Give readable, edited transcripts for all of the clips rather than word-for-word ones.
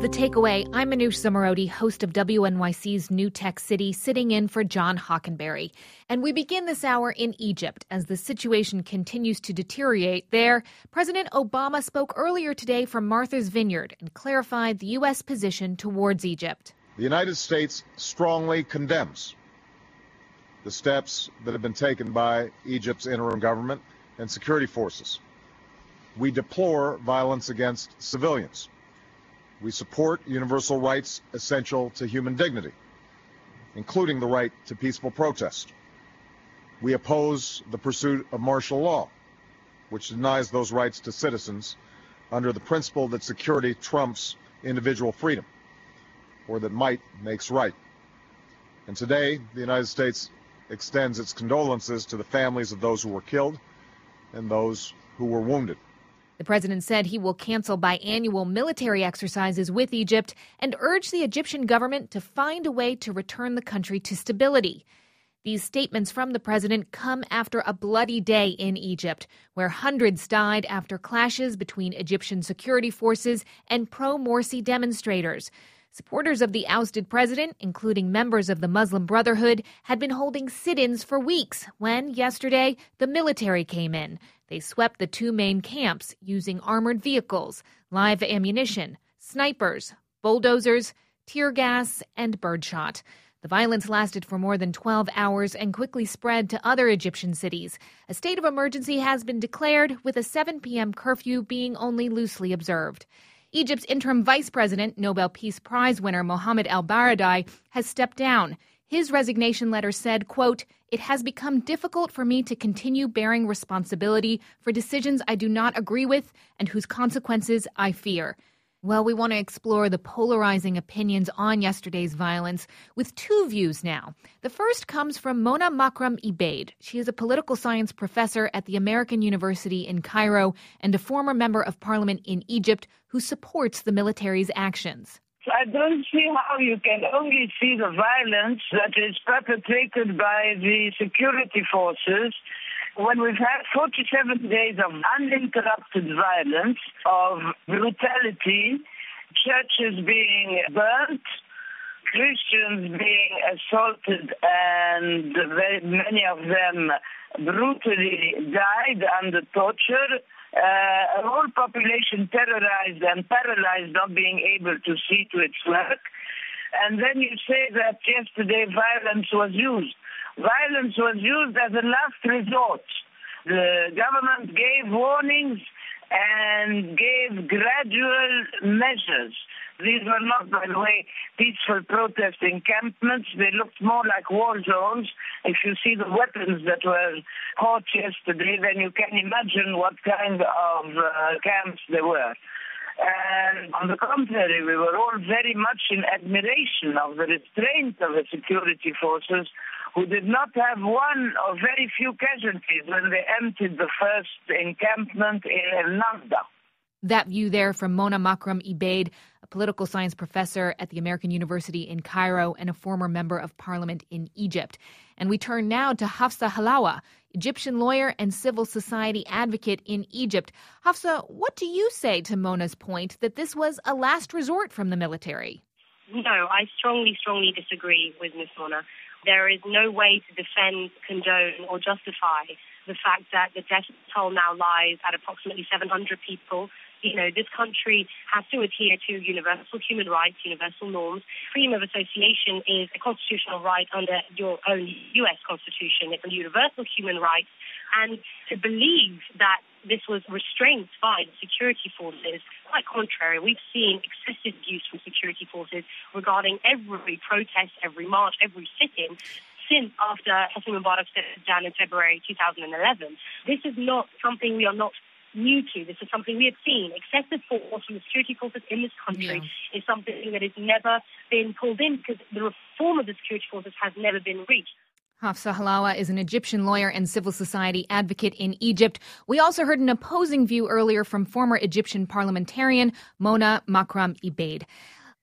The Takeaway. I'm Manoush Zomorodi, host of WNYC's New Tech City, sitting in for John Hockenberry. And we begin this hour in Egypt as the situation continues to deteriorate there. President Obama spoke earlier today from Martha's Vineyard and clarified the U.S. position towards Egypt. The United States strongly condemns the steps that have been taken by Egypt's interim government and security forces. We deplore violence against civilians. We support universal rights essential to human dignity, including the right to peaceful protest. We oppose the pursuit of martial law, which denies those rights to citizens under the principle that security trumps individual freedom, or that might makes right. And today, the United States extends its condolences to the families of those who were killed and those who were wounded. The president said he will cancel biannual military exercises with Egypt and urge the Egyptian government to find a way to return the country to stability. These statements from the president come after a bloody day in Egypt, where hundreds died after clashes between Egyptian security forces and pro-Morsi demonstrators. Supporters of the ousted president, including members of the Muslim Brotherhood, had been holding sit-ins for weeks when, yesterday, the military came in. They swept the two main camps using armored vehicles, live ammunition, snipers, bulldozers, tear gas, and birdshot. The violence lasted for more than 12 hours and quickly spread to other Egyptian cities. A state of emergency has been declared, with a 7 p.m. curfew being only loosely observed. Egypt's interim vice president, Nobel Peace Prize winner Mohamed El-Baradei, has stepped down. His resignation letter said, quote, "It has become difficult for me to continue bearing responsibility for decisions I do not agree with and whose consequences I fear." Well, we want to explore the polarizing opinions on yesterday's violence with two views now. The first comes from Mona Makram Ebaid. She is a political science professor at the American University in Cairo and a former member of parliament in Egypt who supports the military's actions. I don't see how you can only see the violence that is perpetrated by the security forces when we've had 47 days of uninterrupted violence, of brutality, churches being burnt, Christians being assaulted, and very many of them brutally died under torture. A whole population terrorized and paralyzed, not being able to see to its work. And then you say that yesterday violence was used. Violence was used as a last resort. The government gave warnings and gave gradual measures. These were not, by the way, peaceful protest encampments. They looked more like war zones. If you see the weapons that were caught yesterday, then you can imagine what kind of camps they were. And on the contrary, we were all very much in admiration of the restraint of the security forces, who did not have one or very few casualties when they emptied the first encampment in El Nahda. That view there from Mona Makram Ebaid, a political science professor at the American University in Cairo and a former member of parliament in Egypt. And we turn now to Hafsa Halawa, Egyptian lawyer and civil society advocate in Egypt. Hafsa, what do you say to Mona's point that this was a last resort from the military? No, I strongly disagree with Ms. Mona. There is no way to defend, condone, or justify the fact that the death toll now lies at approximately 700 people. You know, this country has to adhere to universal human rights, universal norms. Freedom of association is a constitutional right under your own U.S. Constitution. It's a universal human right. And to believe that this was restrained by the security forces, quite contrary. We've seen excessive use from security forces regarding every protest, every march, every sit-in since after Hosni Mubarak stepped down in February 2011. This is not something we are not new to. This is something we have seen. Excessive force from the security forces in this country is something that has never been pulled in because the reform of the security forces has never been reached. Hafsa Halawa is an Egyptian lawyer and civil society advocate in Egypt. We also heard an opposing view earlier from former Egyptian parliamentarian Mona Makram Ebaid.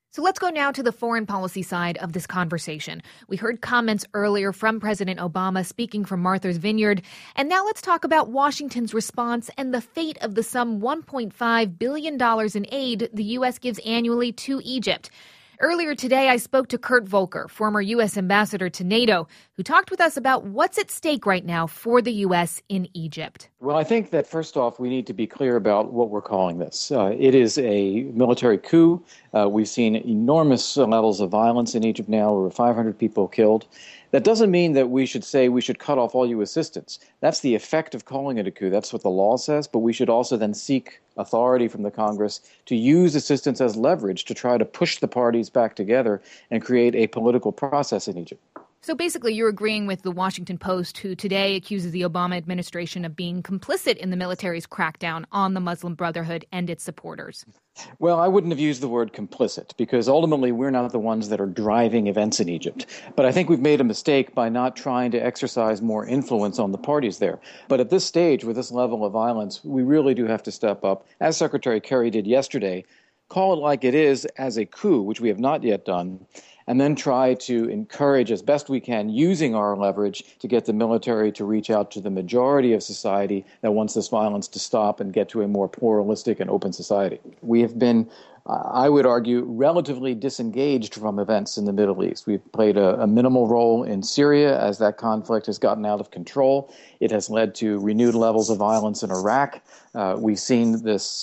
So let's go now to the foreign policy side of this conversation. We heard comments earlier from President Obama speaking from Martha's Vineyard. And now let's talk about Washington's response and the fate of the some $1.5 billion in aid the U.S. gives annually to Egypt. Earlier today, I spoke to Kurt Volker, former U.S. ambassador to NATO, who talked with us about what's at stake right now for the U.S. in Egypt. Well, I think that first off, we need to be clear about what we're calling this. It is a military coup. We've seen enormous levels of violence in Egypt now, over 500 people killed. That doesn't mean that we should say we should cut off all U.S. assistance. That's the effect of calling it a coup. That's what the law says. But we should also then seek authority from the Congress to use assistance as leverage to try to push the parties back together and create a political process in Egypt. So basically, you're agreeing with the Washington Post, who today accuses the Obama administration of being complicit in the military's crackdown on the Muslim Brotherhood and its supporters. Well, I wouldn't have used the word complicit because ultimately we're not the ones that are driving events in Egypt. But I think we've made a mistake by not trying to exercise more influence on the parties there. But at this stage, with this level of violence, we really do have to step up, as Secretary Kerry did yesterday, call it like it is as a coup, which we have not yet done, and then try to encourage as best we can, using our leverage, to get the military to reach out to the majority of society that wants this violence to stop and get to a more pluralistic and open society. We have been, I would argue, relatively disengaged from events in the Middle East. We've played a minimal role in Syria as that conflict has gotten out of control. It has led to renewed levels of violence in Iraq. We've seen this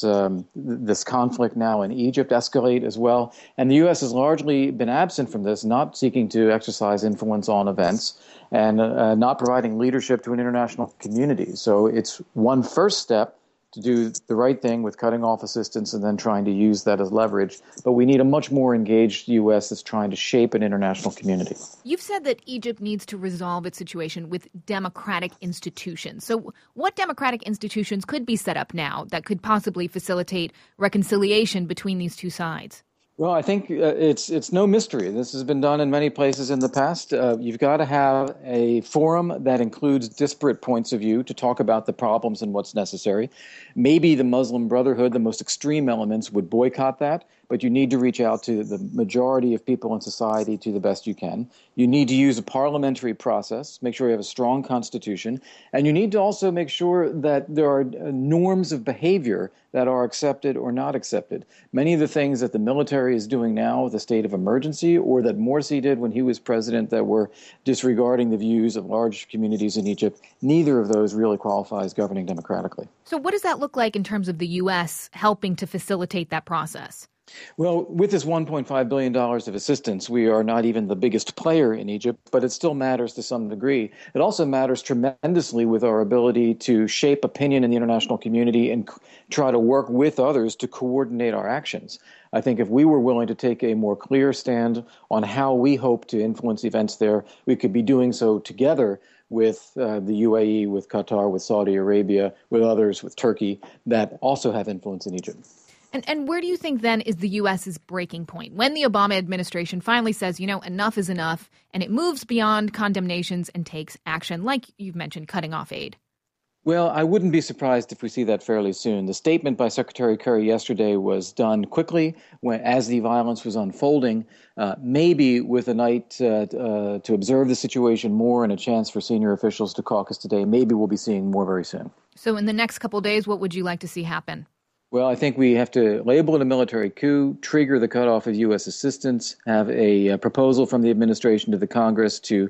conflict now in Egypt escalate as well. And the U.S. has largely been absent from this, not seeking to exercise influence on events and not providing leadership to an international community. So it's one first step to do the right thing with cutting off assistance and then trying to use that as leverage. But we need a much more engaged U.S. that's trying to shape an international community. You've said that Egypt needs to resolve its situation with democratic institutions. So what democratic institutions could be set up now that could possibly facilitate reconciliation between these two sides? Well, I think it's no mystery. This has been done in many places in the past. You've got to have a forum that includes disparate points of view to talk about the problems and what's necessary. Maybe the Muslim Brotherhood, the most extreme elements, would boycott that, but you need to reach out to the majority of people in society to the best you can. You need to use a parliamentary process, make sure you have a strong constitution, and you need to also make sure that there are norms of behavior that are accepted or not accepted. Many of the things that the military is doing now with a state of emergency, or that Morsi did when he was president, that were disregarding the views of large communities in Egypt, neither of those really qualify as governing democratically. So what does that look like in terms of the U.S. helping to facilitate that process? Well, with this $1.5 billion of assistance, we are not even the biggest player in Egypt, but it still matters to some degree. It also matters tremendously with our ability to shape opinion in the international community and try to work with others to coordinate our actions. I think if we were willing to take a more clear stand on how we hope to influence events there, we could be doing so together with the UAE, with Qatar, with Saudi Arabia, with others, with Turkey, that also have influence in Egypt. And where do you think then is the U.S.'s breaking point? When the Obama administration finally says, enough is enough, and it moves beyond condemnations and takes action, like you've mentioned, cutting off aid? Well, I wouldn't be surprised if we see that fairly soon. The statement by Secretary Kerry yesterday was done quickly as the violence was unfolding, maybe with a night to observe the situation more and a chance for senior officials to caucus today. Maybe we'll be seeing more very soon. So in the next couple of days, what would you like to see happen? Well, I think we have to label it a military coup, trigger the cutoff of U.S. assistance, have a proposal from the administration to the Congress to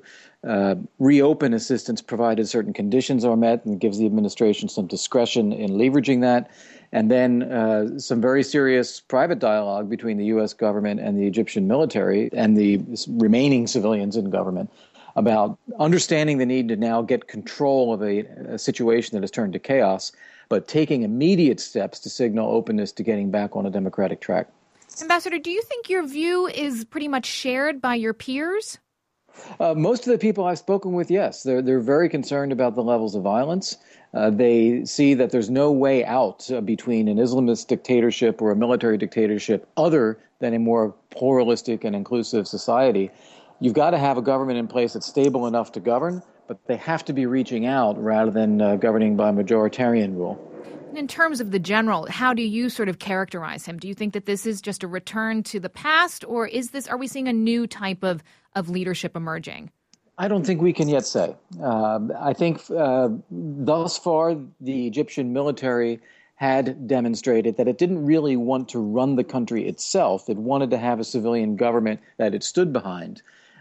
reopen assistance provided certain conditions are met, and gives the administration some discretion in leveraging that, and then some very serious private dialogue between the U.S. government and the Egyptian military and the remaining civilians in government about understanding the need to now get control of a situation that has turned to chaos, but taking immediate steps to signal openness to getting back on a democratic track. Ambassador, do you think your view is pretty much shared by your peers? Most of the people I've spoken with, yes. They're very concerned about the levels of violence. They see that there's no way out between an Islamist dictatorship or a military dictatorship other than a more pluralistic and inclusive society. You've got to have a government in place that's stable enough to govern, but they have to be reaching out rather than governing by majoritarian rule. In terms of the general, how do you sort of characterize him? Do you think that this is just a return to the past, or are we seeing a new type of leadership emerging? I don't think we can yet say. I think thus far the Egyptian military had demonstrated that it didn't really want to run the country itself. It wanted to have a civilian government that it stood behind.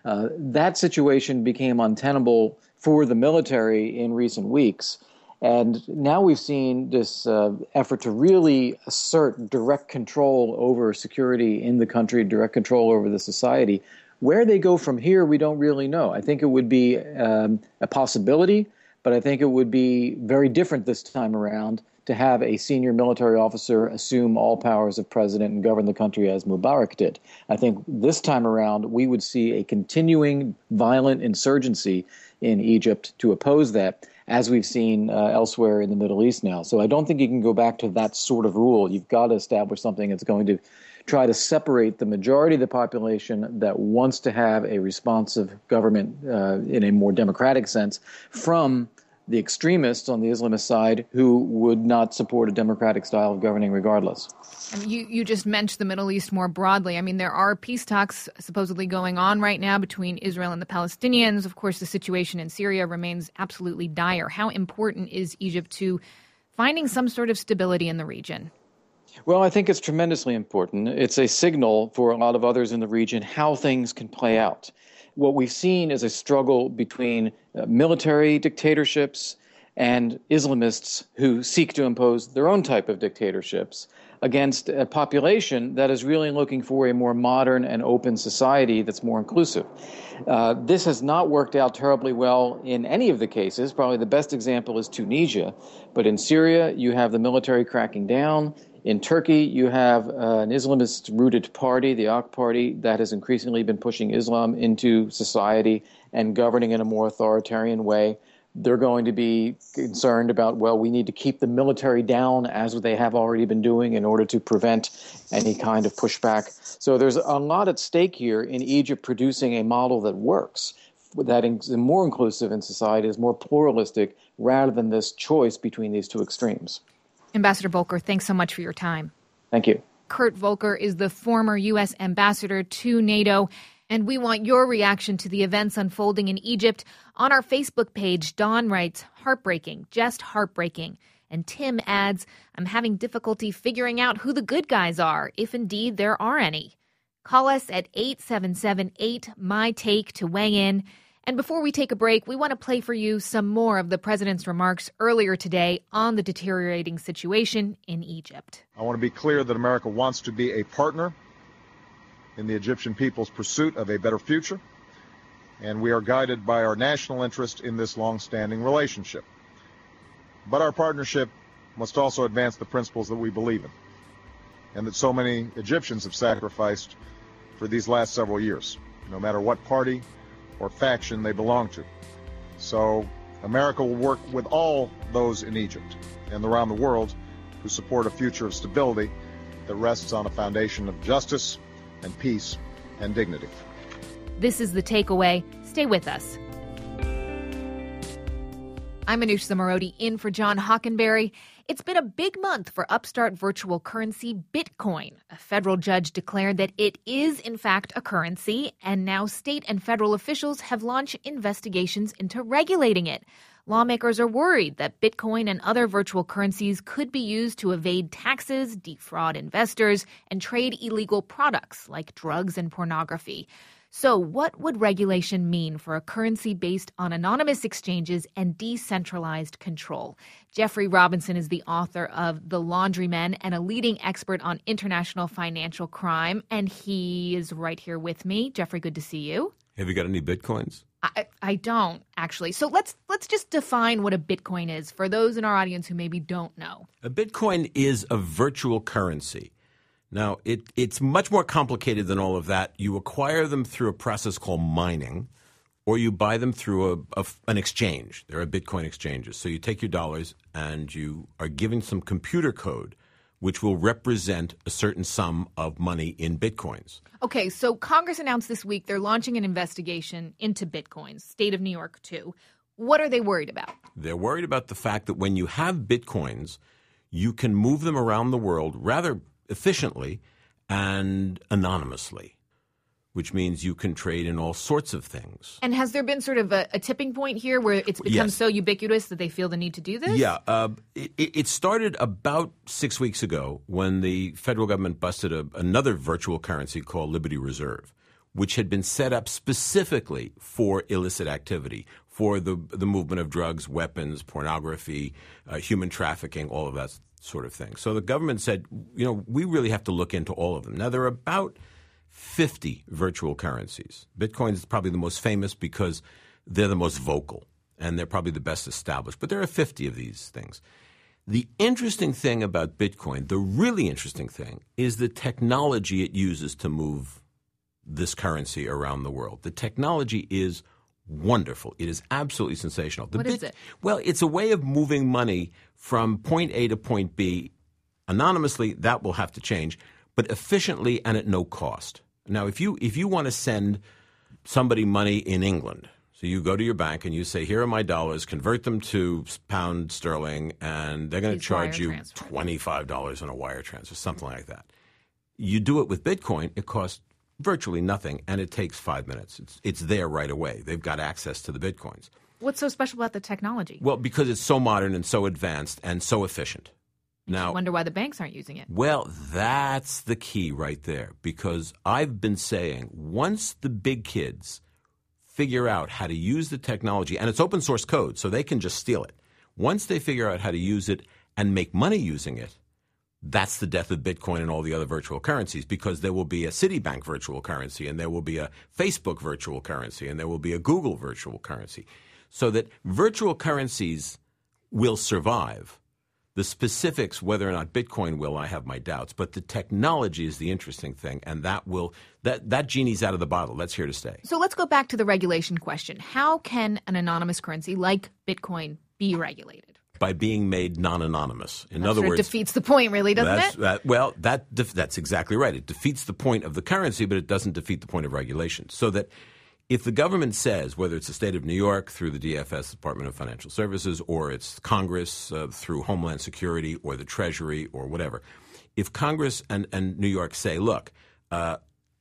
That situation became untenable for the military in recent weeks. And now we've seen this effort to really assert direct control over security in the country, direct control over the society. Where they go from here, we don't really know. I think it would be a possibility, but I think it would be very different this time around to have a senior military officer assume all powers of president and govern the country as Mubarak did. I think this time around, we would see a continuing violent insurgency in Egypt to oppose that, as we've seen elsewhere in the Middle East now. So I don't think you can go back to that sort of rule. You've got to establish something that's going to try to separate the majority of the population that wants to have a responsive government in a more democratic sense from the extremists on the Islamist side who would not support a democratic style of governing regardless. And you just mentioned the Middle East more broadly. I mean, there are peace talks supposedly going on right now between Israel and the Palestinians. Of course, the situation in Syria remains absolutely dire. How important is Egypt to finding some sort of stability in the region? Well, I think it's tremendously important. It's a signal for a lot of others in the region how things can play out. What we've seen is a struggle between military dictatorships and Islamists who seek to impose their own type of dictatorships against a population that is really looking for a more modern and open society that's more inclusive. This has not worked out terribly well in any of the cases. Probably the best example is Tunisia. But in Syria, you have the military cracking down. In Turkey, you have an Islamist-rooted party, the AK Party, that has increasingly been pushing Islam into society and governing in a more authoritarian way. They're going to be concerned about, well, we need to keep the military down as they have already been doing in order to prevent any kind of pushback. So there's a lot at stake here in Egypt producing a model that works, that is more inclusive in society, is more pluralistic, rather than this choice between these two extremes. Ambassador Volker, thanks so much for your time. Thank you. Kurt Volker is the former U.S. ambassador to NATO, and we want your reaction to the events unfolding in Egypt. On our Facebook page, Dawn writes, heartbreaking, just heartbreaking. And Tim adds, I'm having difficulty figuring out who the good guys are, if indeed there are any. Call us at 877-8-MY-TAKE to weigh in. And before we take a break, we want to play for you some more of the president's remarks earlier today on the deteriorating situation in Egypt. I want to be clear that America wants to be a partner in the Egyptian people's pursuit of a better future, and we are guided by our national interest in this long-standing relationship. But our partnership must also advance the principles that we believe in, and that so many Egyptians have sacrificed for these last several years, no matter what party or faction they belong to. So America will work with all those in Egypt and around the world who support a future of stability that rests on a foundation of justice and peace and dignity. This is The Takeaway. Stay with us. I'm Anoush Zomorodi in for John Hockenberry. It's been a big month for upstart virtual currency Bitcoin. A federal judge declared that it is, in fact, a currency, and now state and federal officials have launched investigations into regulating it. Lawmakers are worried that Bitcoin and other virtual currencies could be used to evade taxes, defraud investors, and trade illegal products like drugs and pornography. So what would regulation mean for a currency based on anonymous exchanges and decentralized control? Jeffrey Robinson is the author of The Laundrymen and a leading expert on international financial crime, and he is right here with me. Jeffrey, good to see you. Have you got any Bitcoins? I don't, actually. So let's just define what a Bitcoin is for those in our audience who maybe don't know. A Bitcoin is a virtual currency. Now, it's much more complicated than all of that. You acquire them through a process called mining, or you buy them through an exchange. There are Bitcoin exchanges. So you take your dollars and you are given some computer code which will represent a certain sum of money in Bitcoins. Okay, so Congress announced this week they're launching an investigation into Bitcoins, state of New York too. What are they worried about? They're worried about the fact that when you have Bitcoins, you can move them around the world rather efficiently and anonymously, which means you can trade in all sorts of things. And has there been sort of a tipping point here where it's become so ubiquitous that they feel the need to do this? Yeah. It started about 6 weeks ago when the federal government busted another virtual currency called Liberty Reserve, which had been set up specifically for illicit activity, for the movement of drugs, weapons, pornography, human trafficking, all of that sort of thing. So the government said, we really have to look into all of them. Now, there are about 50 virtual currencies. Bitcoin is probably the most famous because they're the most vocal and they're probably the best established. But there are 50 of these things. The interesting thing about Bitcoin, the really interesting thing, is the technology it uses to move this currency around the world. The technology is wonderful. It is absolutely sensational. What is it? Well, it's a way of moving money from point A to point B anonymously. That will have to change, but efficiently and at no cost. Now, if you want to send somebody money in England, so you go to your bank and you say, here are my dollars, convert them to pound sterling, and they're going to charge you $25 on a wire transfer, something like that. You do it with Bitcoin, it costs virtually nothing, and it takes 5 minutes. It's there right away. They've got access to the Bitcoins. What's so special about the technology? Well, because it's so modern and so advanced and so efficient. Now, I wonder why the banks aren't using it. Well, that's the key right there, because I've been saying once the big kids figure out how to use the technology, and it's open source code, so they can just steal it. Once they figure out how to use it and make money using it, that's the death of Bitcoin and all the other virtual currencies, because there will be a Citibank virtual currency, and there will be a Facebook virtual currency, and there will be a Google virtual currency. So that virtual currencies will survive. The specifics, whether or not Bitcoin will, I have my doubts. But the technology is the interesting thing, and that genie's out of the bottle. That's here to stay. So let's go back to the regulation question. How can an anonymous currency like Bitcoin be regulated? By being made non-anonymous. In other words, defeats the point, really, doesn't it? That's exactly right. It defeats the point of the currency, but it doesn't defeat the point of regulation. So that if the government says, whether it's the state of New York through the DFS, Department of Financial Services, or it's Congress through Homeland Security or the Treasury or whatever, if Congress and New York say, look, the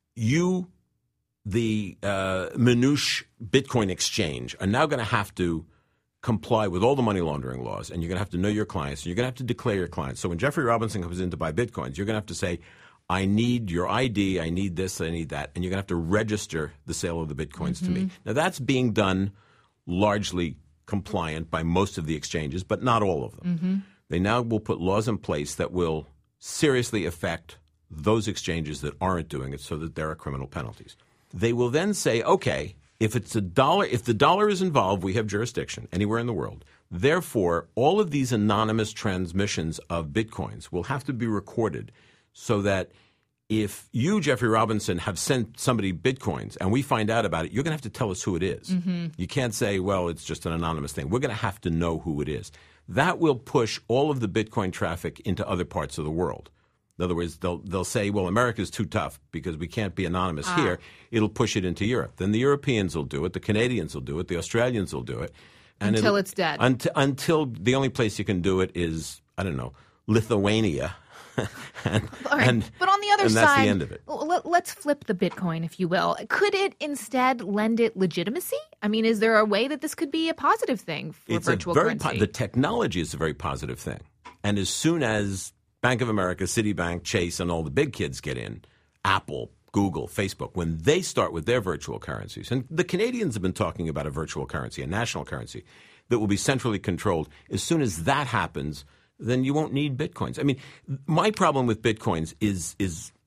Manouche Bitcoin exchange are now going to have to comply with all the money laundering laws, and you're going to have to know your clients, and you're going to have to declare your clients. So when Jeffrey Robinson comes in to buy Bitcoins, you're going to have to say, I need your ID, I need this, I need that, and you're going to have to register the sale of the Bitcoins to me. Now, that's being done largely compliant by most of the exchanges, but not all of them. They now will put laws in place that will seriously affect those exchanges that aren't doing it, so that there are criminal penalties. They will then say, okay, if it's $1, if the dollar is involved, we have jurisdiction anywhere in the world. Therefore, all of these anonymous transmissions of Bitcoins will have to be recorded, so that if you, Jeffrey Robinson, have sent somebody Bitcoins and we find out about it, you're going to have to tell us who it is. You can't say, well, it's just an anonymous thing. We're going to have to know who it is. That will push all of the Bitcoin traffic into other parts of the world. In other words, they'll say, well, America's too tough because we can't be anonymous here. It'll push it into Europe. Then the Europeans will do it. The Canadians will do it. The Australians will do it. And until it's dead. Until the only place you can do it is, I don't know, Lithuania. But on the other side, that's the end of it. Let's flip the Bitcoin, if you will. Could it instead lend it legitimacy? I mean, is there a way that this could be a positive thing for virtual currency? The technology is a very positive thing. And as soon as Bank of America, Citibank, Chase, and all the big kids get in, Apple, Google, Facebook, when they start with their virtual currencies, and the Canadians have been talking about a virtual currency, a national currency, that will be centrally controlled, as soon as that happens, then you won't need Bitcoins. I mean, my problem with Bitcoins is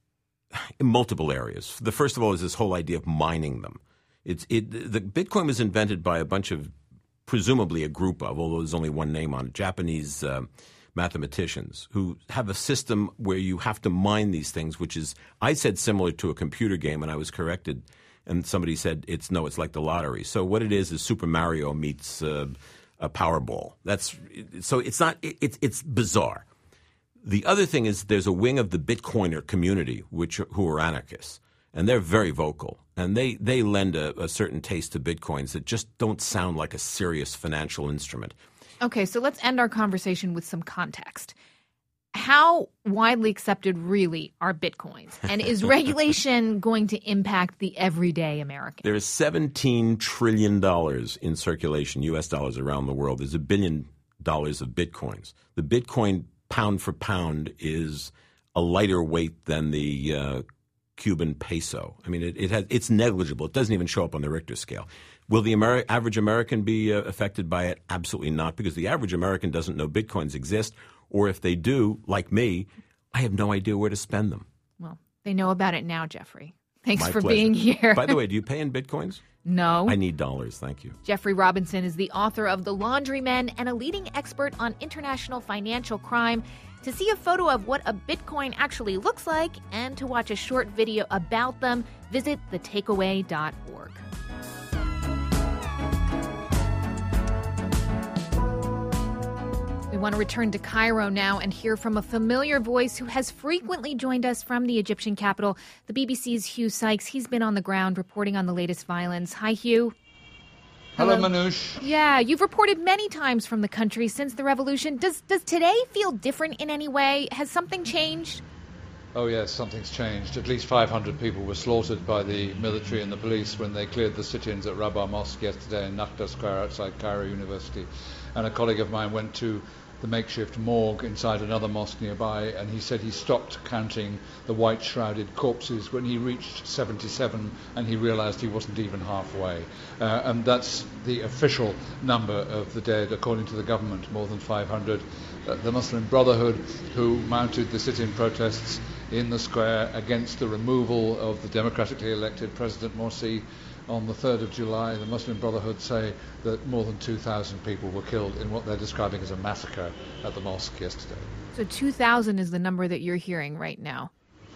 in multiple areas. The first of all is this whole idea of mining them. The Bitcoin was invented by a bunch of, presumably a group of, although there's only one name on it, Japanese mathematicians who have a system where you have to mine these things, which is, I said, similar to a computer game, and I was corrected. And somebody said, it's like the lottery. So what it is Super Mario meets a Powerball. It's bizarre. The other thing is there's a wing of the Bitcoiner community who are anarchists, and they're very vocal, and they lend a certain taste to Bitcoins that just don't sound like a serious financial instrument. Okay, so let's end our conversation with some context. How widely accepted really are Bitcoins? And is regulation going to impact the everyday American? There is $17 trillion in circulation, U.S. dollars, around the world. There's $1 billion of Bitcoins. The Bitcoin pound for pound is a lighter weight than the Cuban peso. I mean, it's negligible. It doesn't even show up on the Richter scale. Will the average American be affected by it? Absolutely not, because the average American doesn't know Bitcoins exist, or if they do, like me, I have no idea where to spend them. Well, they know about it now, Jeffrey. Thanks My for pleasure. being here. By the way, do you pay in Bitcoins? No. I need dollars, thank you. Jeffrey Robinson is the author of The Laundrymen and a leading expert on international financial crime. To see a photo of what a Bitcoin actually looks like and to watch a short video about them, visit thetakeaway.org. We want to return to Cairo now and hear from a familiar voice who has frequently joined us from the Egyptian capital, the BBC's Hugh Sykes. He's been on the ground reporting on the latest violence. Hi, Hugh. Hello, Manoush. Yeah, you've reported many times from the country since the revolution. Does today feel different in any way? Has something changed? Oh, yes, something's changed. At least 500 people were slaughtered by the military and the police when they cleared the sit-ins at Rabah Mosque yesterday in Nakhta Square outside Cairo University. And a colleague of mine went to the makeshift morgue inside another mosque nearby, and he said he stopped counting the white-shrouded corpses when he reached 77, and he realized he wasn't even halfway. And that's the official number of the dead, according to the government, more than 500. The Muslim Brotherhood, who mounted the sit-in protests in the square against the removal of the democratically elected President Morsi on the 3rd of July, the Muslim Brotherhood say that more than 2,000 people were killed in what they're describing as a massacre at the mosque yesterday. So 2,000 is the number that you're hearing right now.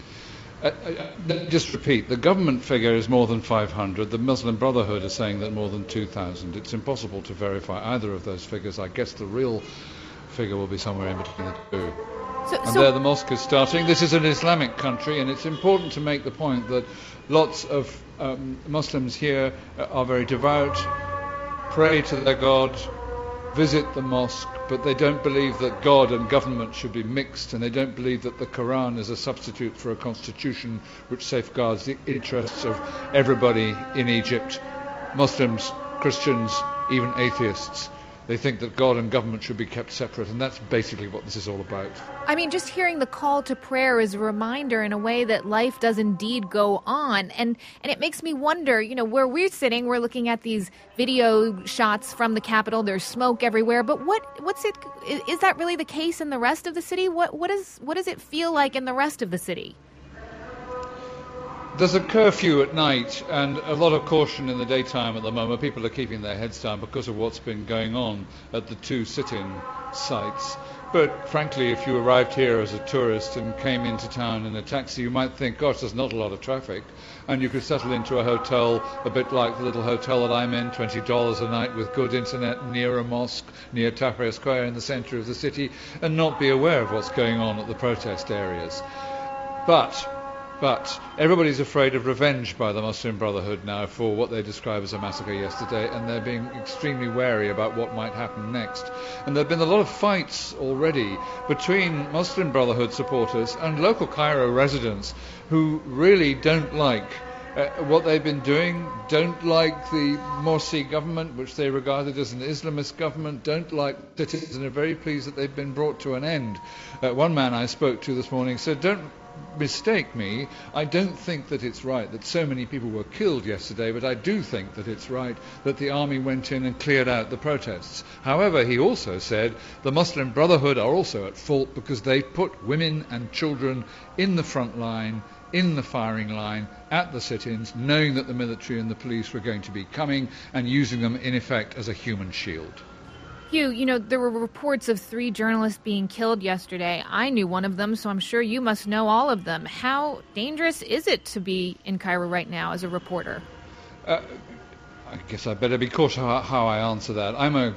Just repeat, the government figure is more than 500. The Muslim Brotherhood is saying that more than 2,000. It's impossible to verify either of those figures. I guess the real figure will be somewhere in between the two. And there the mosque is starting. This is an Islamic country, and it's important to make the point that lots of Muslims here are very devout, pray to their God, visit the mosque, but they don't believe that God and government should be mixed, and they don't believe that the Quran is a substitute for a constitution which safeguards the interests of everybody in Egypt, Muslims, Christians, even atheists. They think that God and government should be kept separate, and that's basically what this is all about. I mean, just hearing the call to prayer is a reminder in a way that life does indeed go on. And it makes me wonder, you know, where we're sitting, we're looking at these video shots from the Capitol. There's smoke everywhere. But is that really the case in the rest of the city? What does it feel like in the rest of the city? There's a curfew at night and a lot of caution in the daytime at the moment. People are keeping their heads down because of what's been going on at the two sit-in sites. But frankly, if you arrived here as a tourist and came into town in a taxi, you might think, gosh, there's not a lot of traffic. And you could settle into a hotel a bit like the little hotel that I'm in, $20 a night with good internet near a mosque, near Tahrir Square in the centre of the city, and not be aware of what's going on at the protest areas. But everybody's afraid of revenge by the Muslim Brotherhood now for what they describe as a massacre yesterday, and they're being extremely wary about what might happen next. And there have been a lot of fights already between Muslim Brotherhood supporters and local Cairo residents who really don't like what they've been doing, don't like the Morsi government, which they regarded as an Islamist government, don't like citizens, and are very pleased that they've been brought to an end. One man I spoke to this morning said, don't mistake me, I don't think that it's right that so many people were killed yesterday, but I do think that it's right that the army went in and cleared out the protests. However, he also said the Muslim Brotherhood are also at fault because they put women and children in the front line, in the firing line, at the sit-ins, knowing that the military and the police were going to be coming and using them in effect as a human shield. Hugh, you know, there were reports of 3 journalists being killed yesterday. I knew one of them, so I'm sure you must know all of them. How dangerous is it to be in Cairo right now as a reporter? I guess I better be cautious how I answer that. I'm a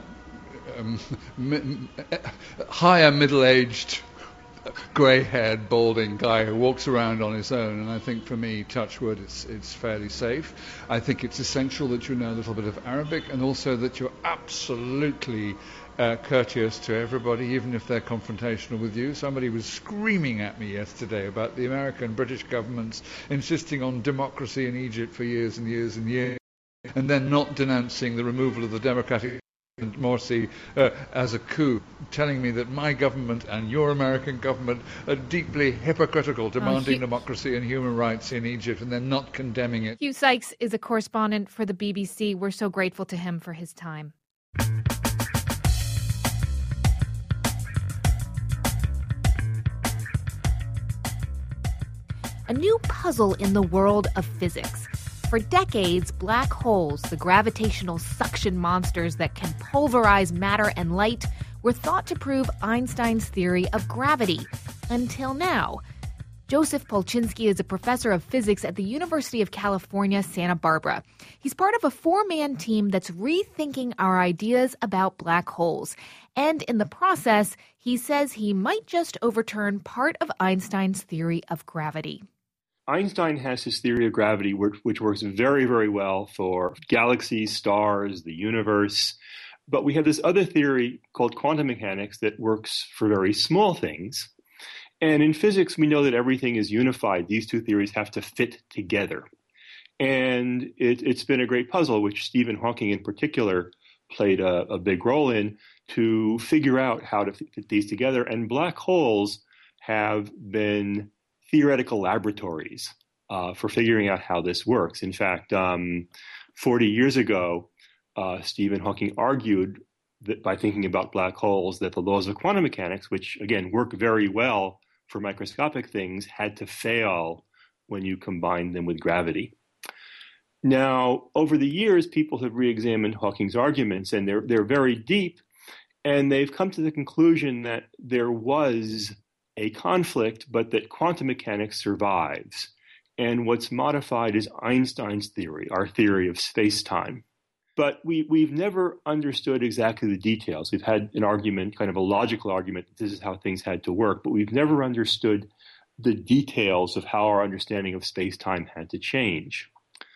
higher middle-aged, grey-haired, balding guy who walks around on his own, and I think for me, touch wood, it's fairly safe. I think it's essential that you know a little bit of Arabic, and also that you're absolutely courteous to everybody, even if they're confrontational with you. Somebody was screaming at me yesterday about the American and British governments insisting on democracy in Egypt for years and years and years, and then not denouncing the removal of the democratic Morsi as a coup, telling me that my government and your American government are deeply hypocritical, demanding democracy and human rights in Egypt, and they're not condemning it. Hugh Sykes is a correspondent for the BBC. We're so grateful to him for his time. A new puzzle in the world of physics. For decades, black holes, the gravitational suction monsters that can pulverize matter and light, were thought to prove Einstein's theory of gravity. Until now. Joseph Polchinski is a professor of physics at the University of California, Santa Barbara. He's part of a four-man team that's rethinking our ideas about black holes. And in the process, he says he might just overturn part of Einstein's theory of gravity. Einstein has his theory of gravity, which works very, very well for galaxies, stars, the universe. But we have this other theory called quantum mechanics that works for very small things. And in physics, we know that everything is unified. These two theories have to fit together. And it's been a great puzzle, which Stephen Hawking in particular played a big role in, to figure out how to fit these together. And black holes have been theoretical laboratories for figuring out how this works. In fact, 40 years ago, Stephen Hawking argued that by thinking about black holes, that the laws of quantum mechanics, which again work very well for microscopic things, had to fail when you combine them with gravity. Now, over the years, people have re-examined Hawking's arguments, and they're very deep, and they've come to the conclusion that there was a conflict, but that quantum mechanics survives. And what's modified is Einstein's theory, our theory of space-time. But we've never understood exactly the details. We've had an argument, kind of a logical argument, that this is how things had to work, but we've never understood the details of how our understanding of space-time had to change.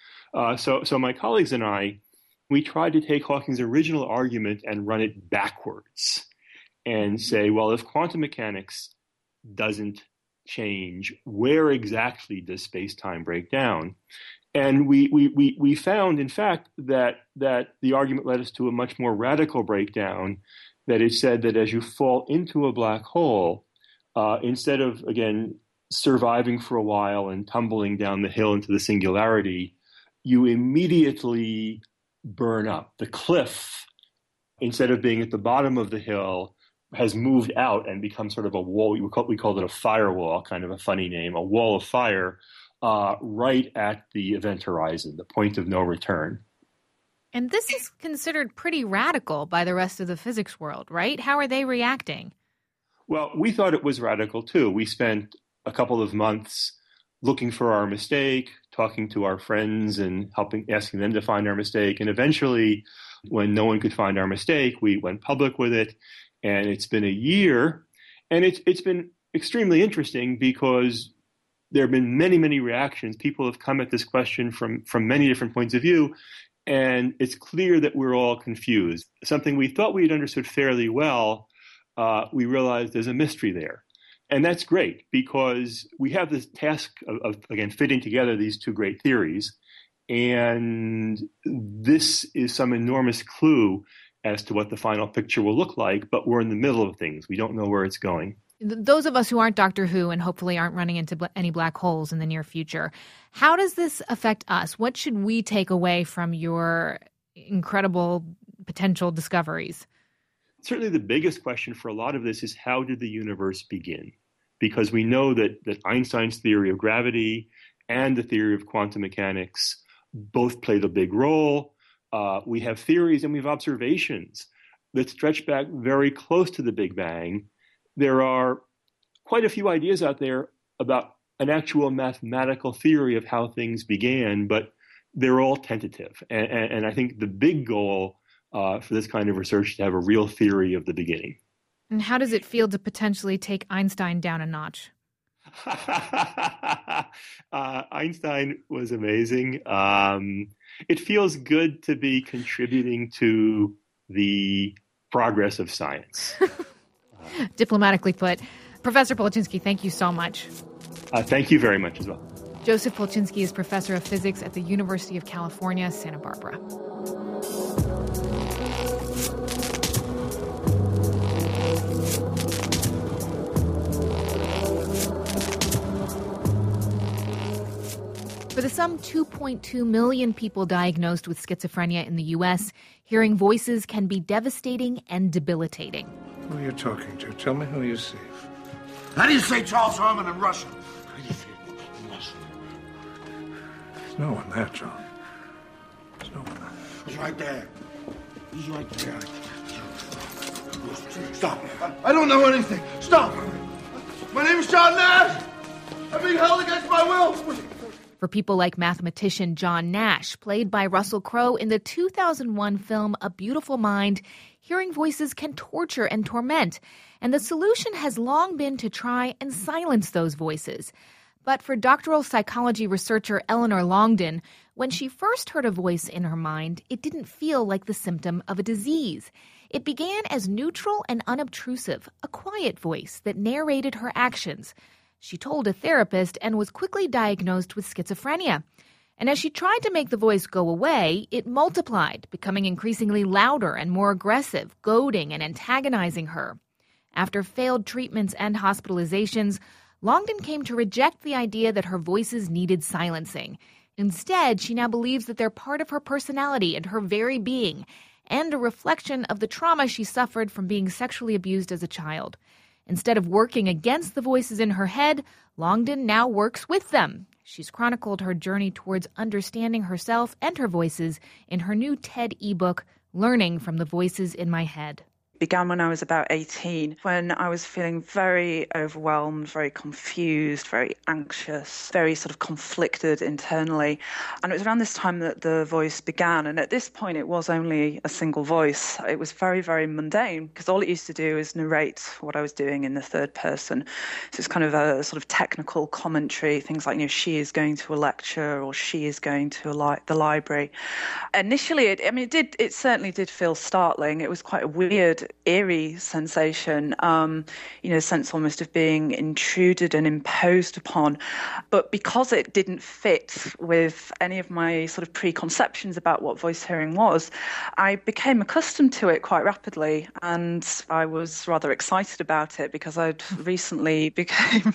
So my colleagues and I, we tried to take Hawking's original argument and run it backwards and say, well, if quantum mechanics doesn't change, where exactly does space-time break down? And we found, in fact, that the argument led us to a much more radical breakdown, that it said that as you fall into a black hole, instead of, again, surviving for a while and tumbling down the hill into the singularity, you immediately burn up. The cliff, instead of being at the bottom of the hill, has moved out and become sort of a wall. We called it a firewall, kind of a funny name, a wall of fire, right at the event horizon, the point of no return. And this is considered pretty radical by the rest of the physics world, right? How are they reacting? Well, we thought it was radical too. We spent a couple of months looking for our mistake, talking to our friends and asking them to find our mistake. And eventually, when no one could find our mistake, we went public with it. And it's been a year, and it's been extremely interesting because there have been many, many reactions. People have come at this question from many different points of view, and it's clear that we're all confused. Something we thought we had understood fairly well, we realized there's a mystery there. And that's great because we have this task of again, fitting together these two great theories, and this is some enormous clue as to what the final picture will look like, but we're in the middle of things. We don't know where it's going. Those of us who aren't Doctor Who and hopefully aren't running into any black holes in the near future, how does this affect us? What should we take away from your incredible potential discoveries? Certainly the biggest question for a lot of this is, how did the universe begin? Because we know that Einstein's theory of gravity and the theory of quantum mechanics both played a big role. We have theories and we have observations that stretch back very close to the Big Bang. There are quite a few ideas out there about an actual mathematical theory of how things began, but they're all tentative. And I think the big goal for this kind of research is to have a real theory of the beginning. And how does it feel to potentially take Einstein down a notch? Einstein was amazing. It feels good to be contributing to the progress of science. Diplomatically put. Professor Polchinski, thank you so much. Thank you very much as well. Joseph Polchinski is professor of physics at the University of California, Santa Barbara. For the some 2.2 million people diagnosed with schizophrenia in the U.S., hearing voices can be devastating and debilitating. Who are you talking to? Tell me who you see. How do you say Charles Herman in Russian? How do you say in Russian? There's no one there, John. There's no one there. He's right there. He's right there. Stop. I don't know anything. Stop. My name is John Nash. I'm being held against my will. For people like mathematician John Nash, played by Russell Crowe in the 2001 film A Beautiful Mind, hearing voices can torture and torment, and the solution has long been to try and silence those voices. But for doctoral psychology researcher Eleanor Longden, when she first heard a voice in her mind, it didn't feel like the symptom of a disease. It began as neutral and unobtrusive, a quiet voice that narrated her actions. She told a therapist and was quickly diagnosed with schizophrenia. And as she tried to make the voice go away, it multiplied, becoming increasingly louder and more aggressive, goading and antagonizing her. After failed treatments and hospitalizations, Longden came to reject the idea that her voices needed silencing. Instead, she now believes that they're part of her personality and her very being, and a reflection of the trauma she suffered from being sexually abused as a child. Instead of working against the voices in her head, Longden now works with them. She's chronicled her journey towards understanding herself and her voices in her new TED ebook, Learning from the Voices in My Head. Began when I was about 18, when I was feeling very overwhelmed, very confused, very anxious, very sort of conflicted internally. And it was around this time that the voice began. And at this point, it was only a single voice. It was very, very mundane because all it used to do is narrate what I was doing in the third person. So it's kind of a sort of technical commentary, things like, she is going to a lecture or she is going to the library. Initially, it certainly did feel startling. It was quite a weird, eerie sensation, sense almost of being intruded and imposed upon. But because it didn't fit with any of my sort of preconceptions about what voice hearing was, I became accustomed to it quite rapidly, and I was rather excited about it because I'd recently became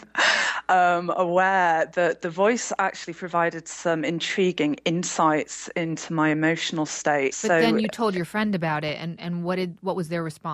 aware that the voice actually provided some intriguing insights into my emotional state. But then you told your friend about it, and what was their response?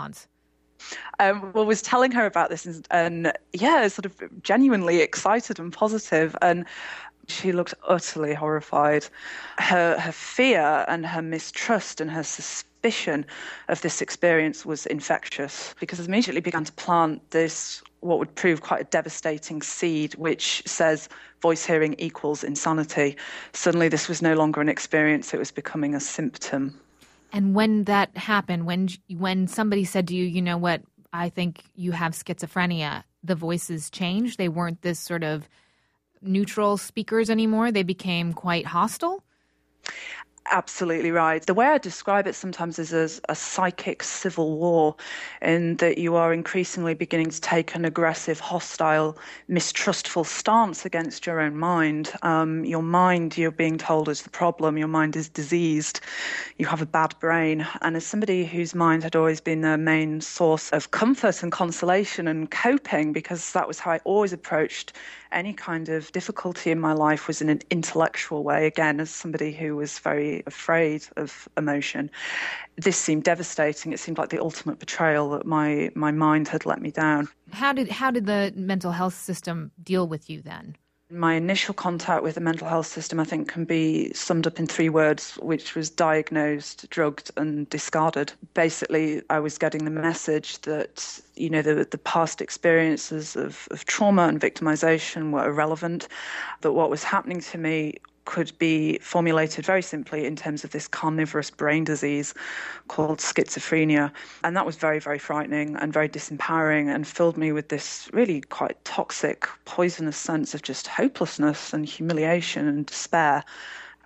Was telling her about this and sort of genuinely excited and positive, and she looked utterly horrified. Her fear and her mistrust and her suspicion of this experience was infectious, because it immediately began to plant this, what would prove quite a devastating seed, which says voice hearing equals insanity. Suddenly this was no longer an experience, it was becoming a symptom. And when that happened, when somebody said to you, you know what, I think you have schizophrenia, the voices changed? They weren't this sort of neutral speakers anymore? They became quite hostile? Absolutely right. The way I describe it sometimes is as a psychic civil war, in that you are increasingly beginning to take an aggressive, hostile, mistrustful stance against your own mind. Your mind, you're being told, is the problem. Your mind is diseased. You have a bad brain. And as somebody whose mind had always been their main source of comfort and consolation and coping, because that was how I always approached any kind of difficulty in my life, was in an intellectual way, again, as somebody who was very afraid of emotion. This seemed devastating. It seemed like the ultimate betrayal that my mind had let me down. How did the mental health system deal with you then? My initial contact with the mental health system, I think, can be summed up in 3 words, which was diagnosed, drugged, and discarded. Basically, I was getting the message that, the past experiences of trauma and victimization were irrelevant, that what was happening to me could be formulated very simply in terms of this carnivorous brain disease called schizophrenia. And that was very, very frightening and very disempowering, and filled me with this really quite toxic, poisonous sense of just hopelessness and humiliation and despair.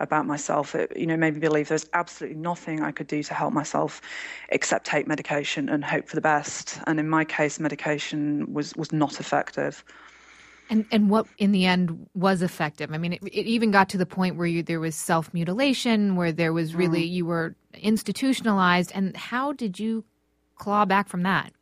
about myself. It, made me believe there's absolutely nothing I could do to help myself except take medication and hope for the best. And in my case, medication was not effective. And what, in the end, was effective? I mean, it even got to the point where there was self-mutilation, where there was really, you were institutionalized. And how did you claw back from that?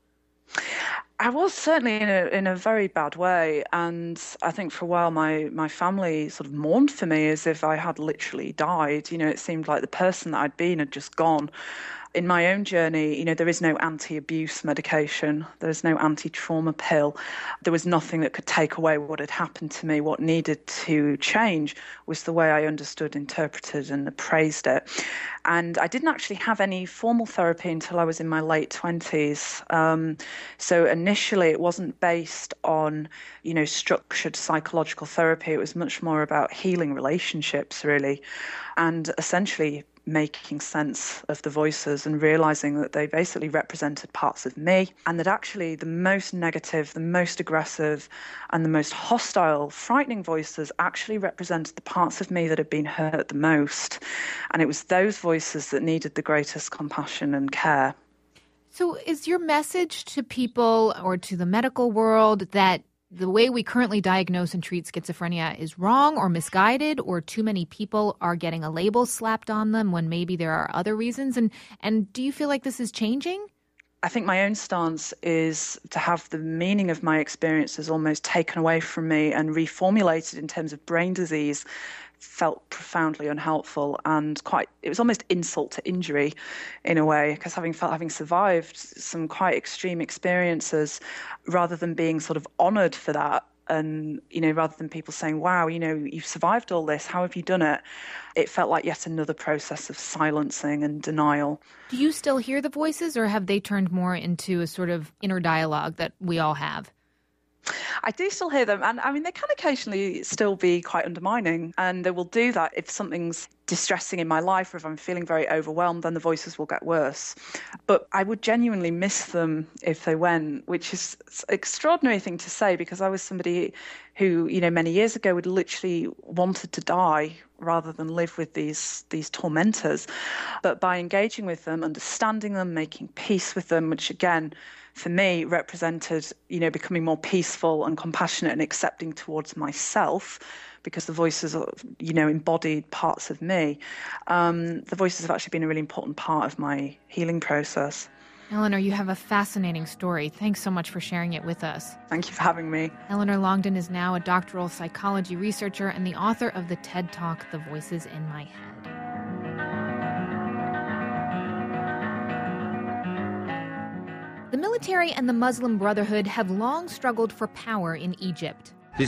I was certainly in a very bad way, and I think for a while my family sort of mourned for me as if I had literally died. It seemed like the person that I'd been had just gone. In my own journey, there is no anti-abuse medication. There is no anti-trauma pill. There was nothing that could take away what had happened to me. What needed to change was the way I understood, interpreted, and appraised it. And I didn't actually have any formal therapy until I was in my late 20s. So initially, it wasn't based on, structured psychological therapy. It was much more about healing relationships, really, and essentially making sense of the voices and realizing that they basically represented parts of me, and that actually the most negative, the most aggressive, and the most hostile, frightening voices actually represented the parts of me that had been hurt the most. And it was those voices that needed the greatest compassion and care. So is your message to people or to the medical world that the way we currently diagnose and treat schizophrenia is wrong or misguided, or too many people are getting a label slapped on them when maybe there are other reasons? And do you feel like this is changing? I think my own stance is to have the meaning of my experiences almost taken away from me and reformulated in terms of brain disease felt profoundly unhelpful, and it was almost insult to injury in a way, because having survived some quite extreme experiences, rather than being sort of honoured for that, and rather than people saying, wow, you've survived all this, how have you done it? It felt like yet another process of silencing and denial. Do you still hear the voices, or have they turned more into a sort of inner dialogue that we all have? I do still hear them, and I mean, they can occasionally still be quite undermining, and they will do that if something's distressing in my life, or if I'm feeling very overwhelmed, then the voices will get worse. But I would genuinely miss them if they went, which is an extraordinary thing to say, because I was somebody who, many years ago would literally wanted to die rather than live with these tormentors. But by engaging with them, understanding them, making peace with them, which again, for me, represented, becoming more peaceful and compassionate and accepting towards myself, because the voices are, embodied parts of me. The voices have actually been a really important part of my healing process. Eleanor, you have a fascinating story. Thanks so much for sharing it with us. Thank you for having me. Eleanor Longden is now a doctoral psychology researcher and the author of the TED Talk, The Voices in My Head. The military and the Muslim Brotherhood have long struggled for power in Egypt. In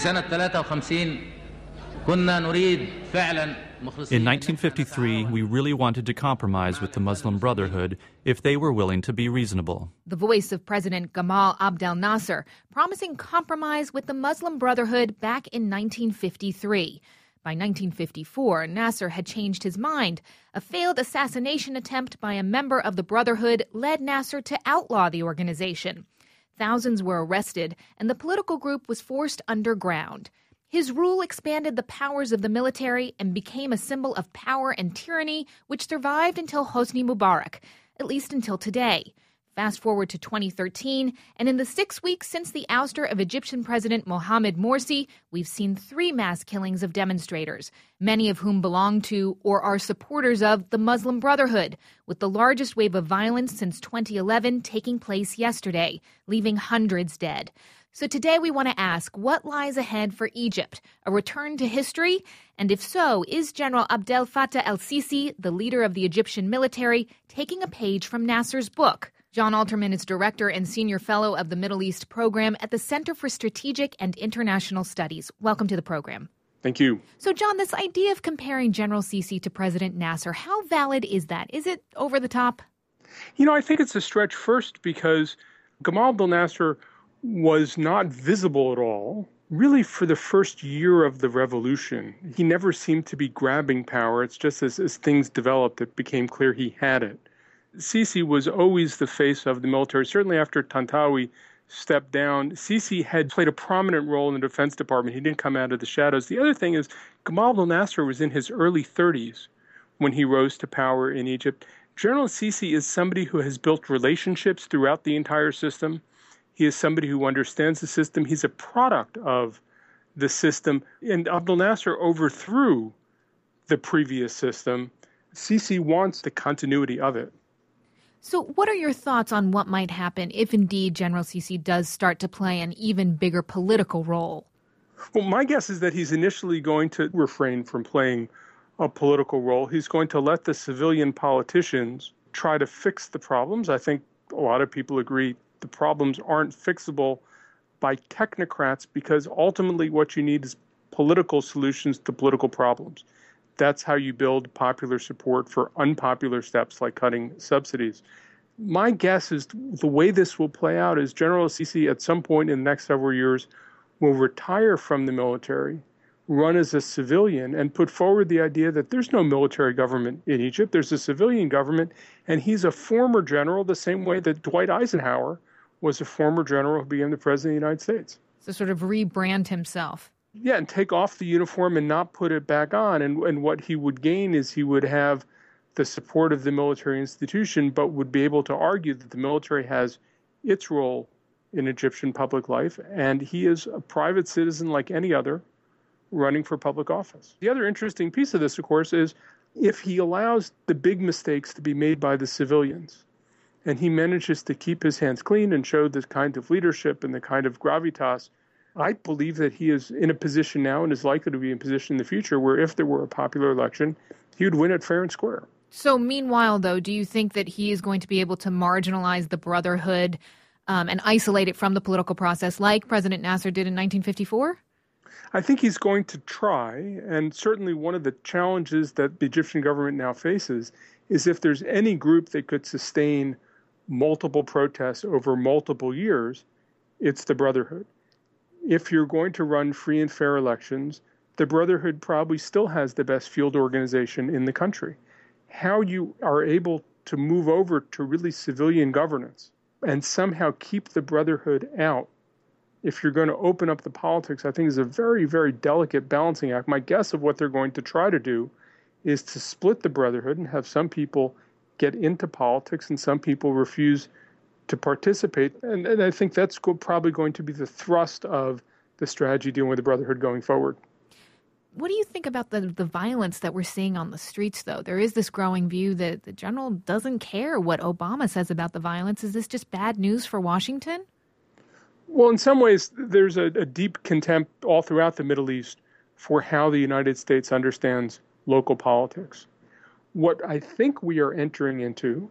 1953, we really wanted to compromise with the Muslim Brotherhood if they were willing to be reasonable. The voice of President Gamal Abdel Nasser, promising compromise with the Muslim Brotherhood back in 1953. By 1954, Nasser had changed his mind. A failed assassination attempt by a member of the Brotherhood led Nasser to outlaw the organization. Thousands were arrested, and the political group was forced underground. His rule expanded the powers of the military and became a symbol of power and tyranny, which survived until Hosni Mubarak, at least until today. Fast forward to 2013, and in the 6 weeks since the ouster of Egyptian President Mohamed Morsi, we've seen 3 mass killings of demonstrators, many of whom belong to or are supporters of the Muslim Brotherhood, with the largest wave of violence since 2011 taking place yesterday, leaving hundreds dead. So today we want to ask, what lies ahead for Egypt? A return to history? And if so, is General Abdel Fattah el-Sisi, the leader of the Egyptian military, taking a page from Nasser's book? John Alterman is Director and Senior Fellow of the Middle East Program at the Center for Strategic and International Studies. Welcome to the program. Thank you. So, John, this idea of comparing General Sisi to President Nasser, how valid is that? Is it over the top? I think it's a stretch first because Gamal Abdel Nasser was not visible at all, really, for the first year of the revolution. He never seemed to be grabbing power. It's just as things developed, it became clear he had it. Sisi was always the face of the military. Certainly after Tantawi, stepped down. Sisi had played a prominent role in the Defense Department. He didn't come out of the shadows. The other thing is Gamal Abdel Nasser was in his early 30s when he rose to power in Egypt. General Sisi is somebody who has built relationships throughout the entire system. He is somebody who understands the system. He's a product of the system. And Abdel Nasser overthrew the previous system. Sisi wants the continuity of it. So what are your thoughts on what might happen if indeed General Sisi does start to play an even bigger political role? Well, my guess is that he's initially going to refrain from playing a political role. He's going to let the civilian politicians try to fix the problems. I think a lot of people agree the problems aren't fixable by technocrats because ultimately what you need is political solutions to political problems. That's how you build popular support for unpopular steps like cutting subsidies. My guess is the way this will play out is General Sisi at some point in the next several years will retire from the military, run as a civilian, and put forward the idea that there's no military government in Egypt. There's a civilian government, and he's a former general the same way that Dwight Eisenhower was a former general who became the president of the United States. So sort of rebrand himself. Yeah, and take off the uniform and not put it back on. And what he would gain is he would have the support of the military institution, but would be able to argue that the military has its role in Egyptian public life, and he is a private citizen like any other running for public office. The other interesting piece of this, of course, is if he allows the big mistakes to be made by the civilians, and he manages to keep his hands clean and show this kind of leadership and the kind of gravitas, I believe that he is in a position now and is likely to be in a position in the future where if there were a popular election, he would win it fair and square. So meanwhile, though, do you think that he is going to be able to marginalize the Brotherhood and isolate it from the political process like President Nasser did in 1954? I think he's going to try, and certainly one of the challenges that the Egyptian government now faces is if there's any group that could sustain multiple protests over multiple years, it's the Brotherhood. If you're going to run free and fair elections, the Brotherhood probably still has the best field organization in the country. How you are able to move over to really civilian governance and somehow keep the Brotherhood out, if you're going to open up the politics, I think is a very, very delicate balancing act. My guess of what they're going to try to do is to split the Brotherhood and have some people get into politics and some people refuse to participate. And I think that's probably going to be the thrust of the strategy dealing with the Brotherhood going forward. What do you think about the violence that we're seeing on the streets, though? There is this growing view that the general doesn't care what Obama says about the violence. Is this just bad news for Washington? Well, in some ways, there's a deep contempt all throughout the Middle East for how the United States understands local politics. What I think we are entering into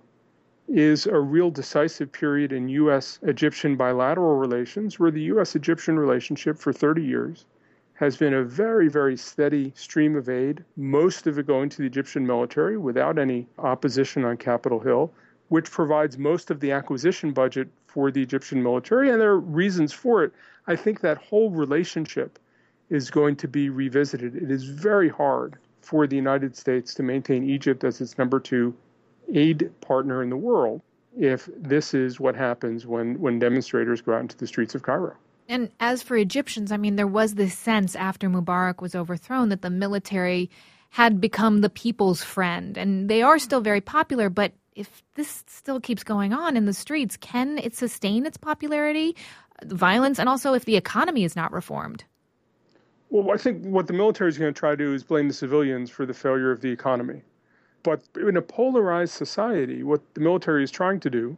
is a real decisive period in U.S.-Egyptian bilateral relations, where the U.S.-Egyptian relationship for 30 years has been a very, very steady stream of aid, most of it going to the Egyptian military without any opposition on Capitol Hill, which provides most of the acquisition budget for the Egyptian military, and there are reasons for it. I think that whole relationship is going to be revisited. It is very hard for the United States to maintain Egypt as its number 2 aid partner in the world if this is what happens when demonstrators go out into the streets of Cairo. And as for Egyptians, I mean, there was this sense after Mubarak was overthrown that the military had become the people's friend. And they are still very popular, but if this still keeps going on in the streets, can it sustain its popularity, violence, and also if the economy is not reformed? Well, I think what the military is going to try to do is blame the civilians for the failure of the economy. But in a polarized society, what the military is trying to do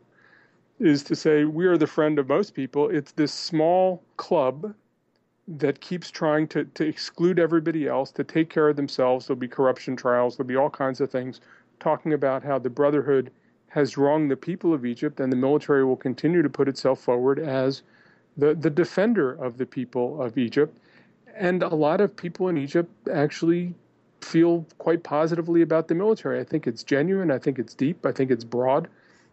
is to say, we are the friend of most people. It's this small club that keeps trying to exclude everybody else, to take care of themselves. There'll be corruption trials. There'll be all kinds of things talking about how the Brotherhood has wronged the people of Egypt, and the military will continue to put itself forward as the defender of the people of Egypt. And a lot of people in Egypt actually feel quite positively about the military. I think it's genuine. I think it's deep. I think it's broad.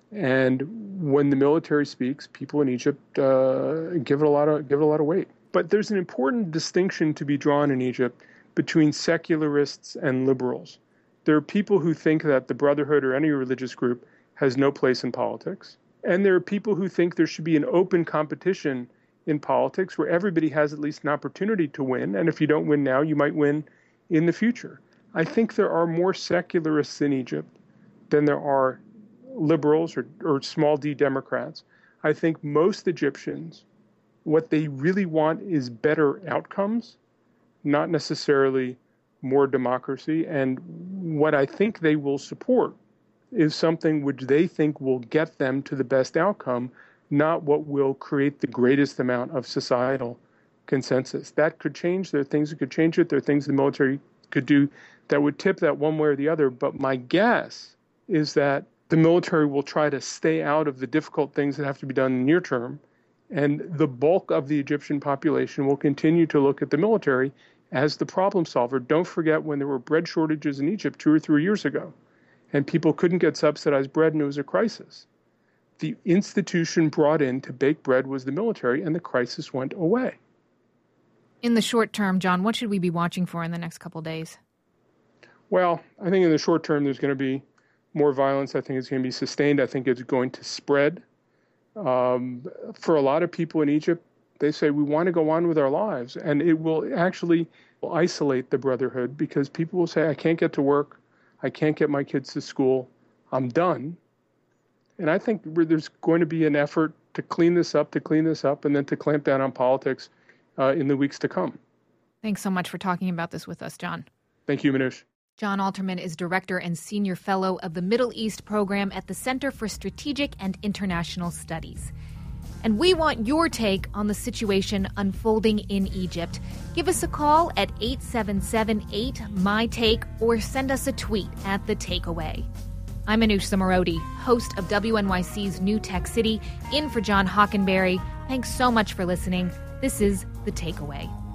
And when the military speaks, people in Egypt give it a lot of weight. But there's an important distinction to be drawn in Egypt between secularists and liberals. There are people who think that the Brotherhood or any religious group has no place in politics. And there are people who think there should be an open competition in politics where everybody has at least an opportunity to win. And if you don't win now, you might win in the future. I think there are more secularists in Egypt than there are liberals or small d Democrats. I think most Egyptians, what they really want is better outcomes, not necessarily more democracy. And what I think they will support is something which they think will get them to the best outcome, not what will create the greatest amount of societal consensus. That could change. There are things that could change it. There are things the military could do that would tip that one way or the other. But my guess is that the military will try to stay out of the difficult things that have to be done in the near term. And the bulk of the Egyptian population will continue to look at the military as the problem solver. Don't forget when there were bread shortages in Egypt 2 or 3 years ago, and people couldn't get subsidized bread and it was a crisis. The institution brought in to bake bread was the military, and the crisis went away. In the short term, John, what should we be watching for in the next couple of days? Well, I think in the short term there's going to be more violence. I think it's going to be sustained. I think it's going to spread. For a lot of people in Egypt, they say we want to go on with our lives, and it will actually isolate the brotherhood because people will say, I can't get to work. I can't get my kids to school. I'm done. And I think there's going to be an effort to clean this up, and then to clamp down on politics in the weeks to come. Thanks so much for talking about this with us, John. Thank you, Manoush. John Alterman is Director and Senior Fellow of the Middle East Program at the Center for Strategic and International Studies. And we want your take on the situation unfolding in Egypt. Give us a call at 877-8-MY-TAKE or send us a tweet at The Takeaway. I'm Manoush Zomorodi, host of WNYC's New Tech City, in for John Hockenberry. Thanks so much for listening. This is The Takeaway.